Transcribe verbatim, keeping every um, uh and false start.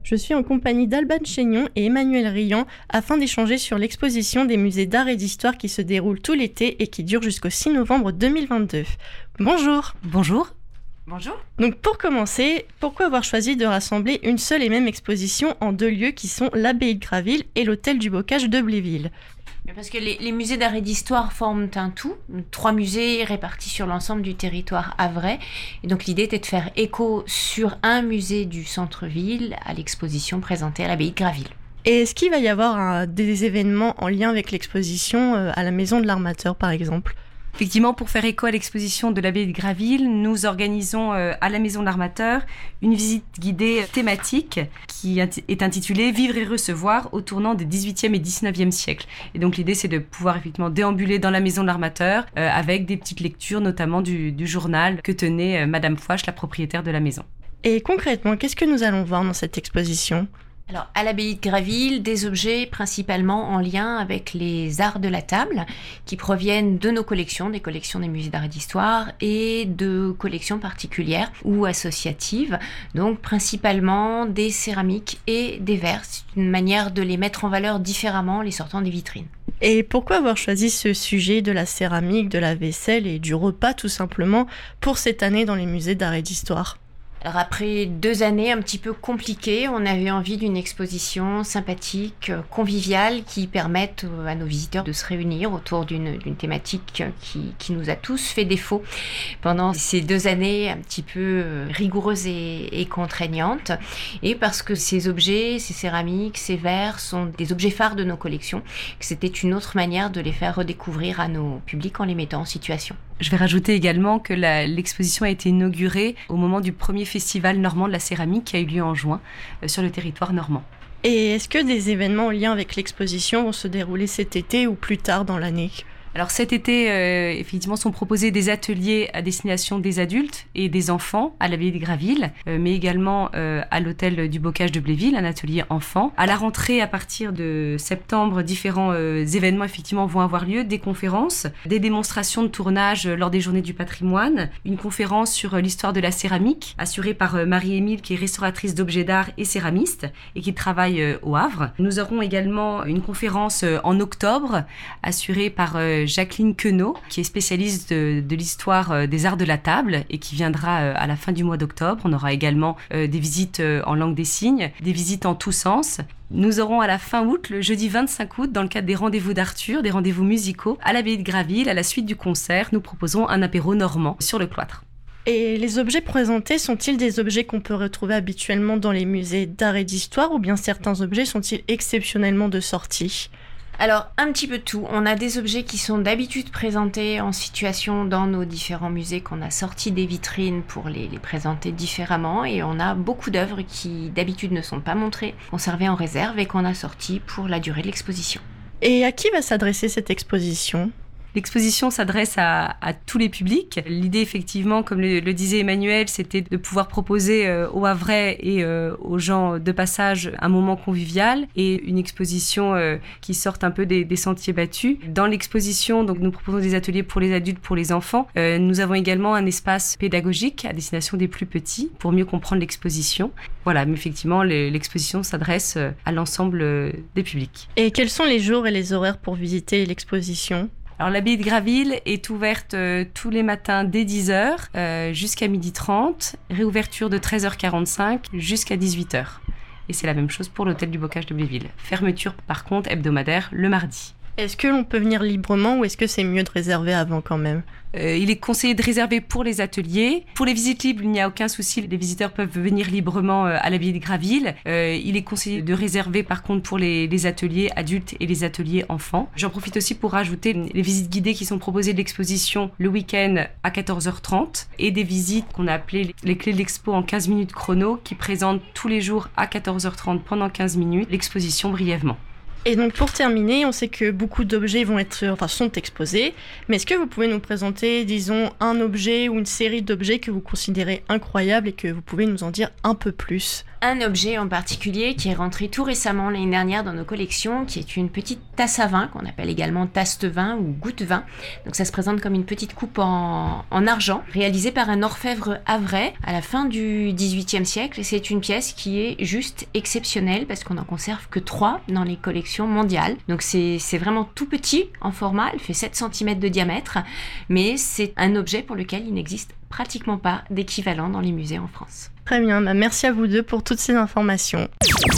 Je suis en compagnie d'Alban Chénion et Emmanuel Riant afin d'échanger sur l'exposition des musées d'art et d'histoire qui se déroule tout l'été et qui dure jusqu'au six novembre deux mille vingt-deux. Bonjour. Bonjour. Bonjour. Donc pour commencer, pourquoi avoir choisi de rassembler une seule et même exposition en deux lieux qui sont l'abbaye de Graville et l'hôtel du Bocage de Bléville ? Parce que les, les musées d'art et d'histoire forment un tout, trois musées répartis sur l'ensemble du territoire havrais. Et donc l'idée était de faire écho sur un musée du centre-ville à l'exposition présentée à l'abbaye de Graville. Et est-ce qu'il va y avoir un, des événements en lien avec l'exposition euh, à la Maison de l'Armateur par exemple ? Effectivement, pour faire écho à l'exposition de l'abbaye de Graville, nous organisons euh, à la Maison de l'Armateur une visite guidée thématique qui est intitulée « Vivre et recevoir au tournant des dix-huitième et dix-neuvième siècles ». Et donc l'idée, c'est de pouvoir effectivement déambuler dans la Maison de l'Armateur euh, avec des petites lectures, notamment du, du journal que tenait euh, Madame Fouache, la propriétaire de la maison. Et concrètement, qu'est-ce que nous allons voir dans cette exposition ? Alors, à l'abbaye de Graville, des objets principalement en lien avec les arts de la table qui proviennent de nos collections, des collections des musées d'art et d'histoire et de collections particulières ou associatives. Donc, principalement des céramiques et des verres. C'est une manière de les mettre en valeur différemment en les sortant des vitrines. Et pourquoi avoir choisi ce sujet de la céramique, de la vaisselle et du repas tout simplement pour cette année dans les musées d'art et d'histoire ? Alors après deux années un petit peu compliquées, on avait envie d'une exposition sympathique, conviviale, qui permette à nos visiteurs de se réunir autour d'une, d'une thématique qui, qui nous a tous fait défaut pendant ces deux années un petit peu rigoureuses et, et contraignantes. Et parce que ces objets, ces céramiques, ces verres sont des objets phares de nos collections, que c'était une autre manière de les faire redécouvrir à nos publics en les mettant en situation. Je vais rajouter également que la, l'exposition a été inaugurée au moment du premier festival normand de la céramique qui a eu lieu en juin euh, sur le territoire normand. Et est-ce que des événements en lien avec l'exposition vont se dérouler cet été ou plus tard dans l'année ? Alors cet été, euh, effectivement, sont proposés des ateliers à destination des adultes et des enfants à l'abbaye de Graville, euh, mais également euh, à l'hôtel du Bocage de Bléville, un atelier enfant. À la rentrée, à partir de septembre, différents euh, événements effectivement vont avoir lieu, des conférences, des démonstrations de tournage lors des journées du patrimoine, une conférence sur euh, l'histoire de la céramique, assurée par euh, Marie-Émile, qui est restauratrice d'objets d'art et céramiste, et qui travaille euh, au Havre. Nous aurons également une conférence euh, en octobre, assurée par euh, Jacqueline Queneau, qui est spécialiste de, de l'histoire des arts de la table et qui viendra à la fin du mois d'octobre. On aura également euh, des visites en langue des signes, des visites en tous sens. Nous aurons à la fin août, le jeudi vingt-cinq août, dans le cadre des rendez-vous d'Arthur, des rendez-vous musicaux, à l'abbaye de Graville, à la suite du concert, nous proposons un apéro normand sur le cloître. Et les objets présentés sont-ils des objets qu'on peut retrouver habituellement dans les musées d'art et d'histoire ou bien certains objets sont-ils exceptionnellement de sortie ? Alors, un petit peu de tout. On a des objets qui sont d'habitude présentés en situation dans nos différents musées qu'on a sortis des vitrines pour les, les présenter différemment. Et on a beaucoup d'œuvres qui d'habitude ne sont pas montrées, conservées en réserve et qu'on a sorties pour la durée de l'exposition. Et à qui va s'adresser cette exposition ? L'exposition s'adresse à, à tous les publics. L'idée, effectivement, comme le, le disait Emmanuel, c'était de pouvoir proposer euh, aux Havrais et euh, aux gens de passage un moment convivial et une exposition euh, qui sorte un peu des, des sentiers battus. Dans l'exposition, donc, nous proposons des ateliers pour les adultes, pour les enfants. Euh, nous avons également un espace pédagogique à destination des plus petits pour mieux comprendre l'exposition. Voilà, mais effectivement, le, l'exposition s'adresse à l'ensemble des publics. Et quels sont les jours et les horaires pour visiter l'exposition ? Alors l'abbaye de Graville est ouverte euh, tous les matins dès dix heures euh, jusqu'à midi trente, réouverture de treize heures quarante-cinq jusqu'à dix-huit heures. Et c'est la même chose pour l'hôtel du Bocage de Bléville. Fermeture par contre hebdomadaire le mardi. Est-ce que l'on peut venir librement ou est-ce que c'est mieux de réserver avant quand même ? Euh, il est conseillé de réserver pour les ateliers. Pour les visites libres, il n'y a aucun souci. Les visiteurs peuvent venir librement euh, à l'abbaye de Graville. Euh, il est conseillé de réserver par contre pour les, les ateliers adultes et les ateliers enfants. J'en profite aussi pour rajouter les visites guidées qui sont proposées de l'exposition le week-end à quatorze heures trente et des visites qu'on a appelées les clés de l'expo en quinze minutes chrono qui présentent tous les jours à quatorze heures trente pendant quinze minutes l'exposition brièvement. Et donc pour terminer, on sait que beaucoup d'objets vont être, enfin, sont exposés, mais est-ce que vous pouvez nous présenter, disons, un objet ou une série d'objets que vous considérez incroyables et que vous pouvez nous en dire un peu plus ? Un objet en particulier qui est rentré tout récemment l'année dernière dans nos collections, qui est une petite tasse à vin, qu'on appelle également tasse de vin ou goutte vin. Donc ça se présente comme une petite coupe en, en argent, réalisée par un orfèvre havrais à la fin du dix-huitième siècle. Et c'est une pièce qui est juste exceptionnelle parce qu'on n'en conserve que trois dans les collections mondiales. Donc c'est, c'est vraiment tout petit en format, elle fait sept centimètres de diamètre, mais c'est un objet pour lequel il n'existe pratiquement pas d'équivalent dans les musées en France. Très bien, bah merci à vous deux pour toutes ces informations.